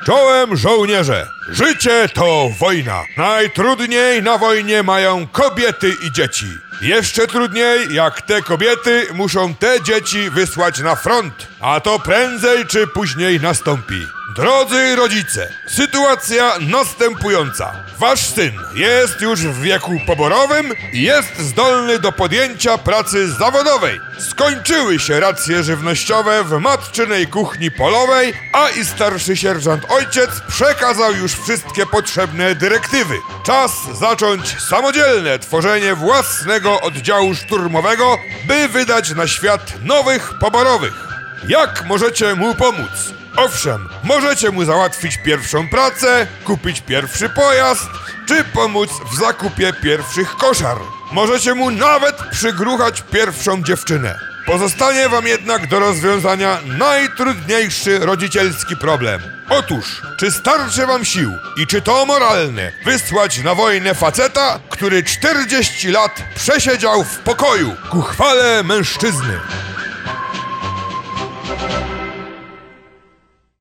Czołem żołnierze! Życie to wojna. Najtrudniej na wojnie mają kobiety i dzieci. Jeszcze trudniej, jak te kobiety muszą te dzieci wysłać na front. A to prędzej czy później nastąpi. Drodzy rodzice, sytuacja następująca. Wasz syn jest już w wieku poborowym i jest zdolny do podjęcia pracy zawodowej. Skończyły się racje żywnościowe w matczynej kuchni polowej, a i starszy sierżant ojciec przekazał już wszystkie potrzebne dyrektywy. Czas zacząć samodzielne tworzenie własnego oddziału szturmowego, by wydać na świat nowych poborowych. Jak możecie mu pomóc? Owszem, możecie mu załatwić pierwszą pracę, kupić pierwszy pojazd, czy pomóc w zakupie pierwszych koszar. Możecie mu nawet przygruchać pierwszą dziewczynę. Pozostanie wam jednak do rozwiązania najtrudniejszy rodzicielski problem. Otóż, czy starczy wam sił i czy to moralne wysłać na wojnę faceta, który 40 lat przesiedział w pokoju ku chwale mężczyzny?